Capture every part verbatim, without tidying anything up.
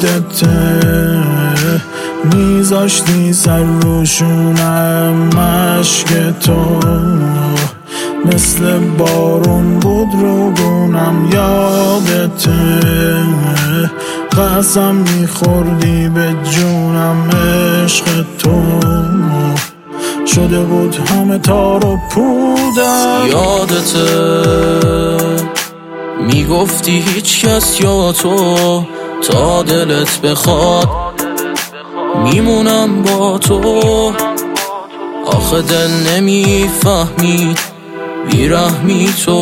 یادته میذاشتی سر روشونم مشک تو، مثل بارون بود رو گونم. یادته قسم میخوردی به جونم، عشق تو شده بود همه تار و پودم. یادته میگفتی هیچ کس یا تو، تا دلت بخواد میمونم با تو. آخه دل نمیفهمید بیرحمی تو،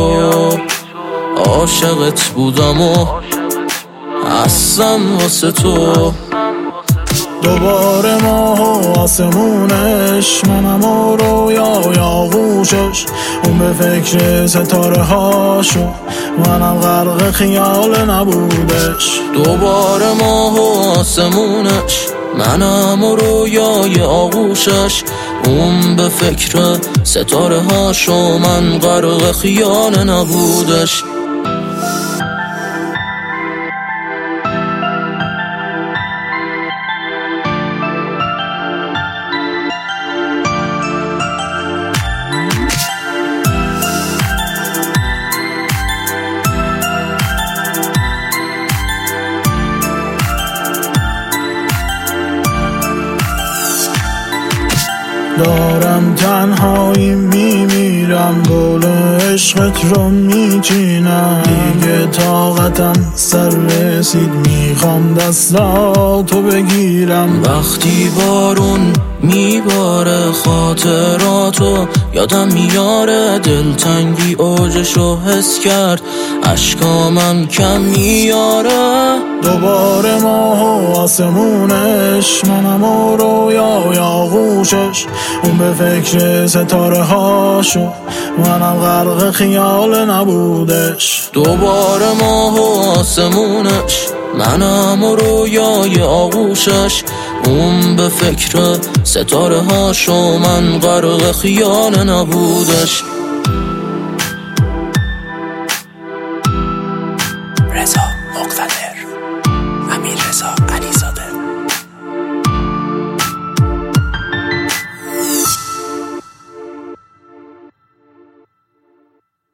عاشقت بودم و هستم واسه تو. دوباره ماه و آسمونش، منم و رویای آغوشش، اون به فکر ستاره هاشو، منم غرق خیال نبودش. دوباره ماه و آسمونش، منم و رویای آغوشش، اون به فکر ستاره هاشو، من غرق خیال نبودش. دارم تنهایی میمیرم، گل عشقت رو میچینم، دیگه طاقتم سر رسید، میخوام دستاتو بگیرم. وقتی بارون میباره خاطراتو یادم میاره، دلتنگی اوجشو حس کرد، اشکامم کم میاره. دوباره ماه و آسمونش، منم و رویای آغوشش، اون به فکر ستاره هاشو، منم غرق خیال نبودش. دوباره ماه و آسمونش، منم و رویای آغوشش، اون به فکر ستاره هاشو، من غرق خیال نبودش.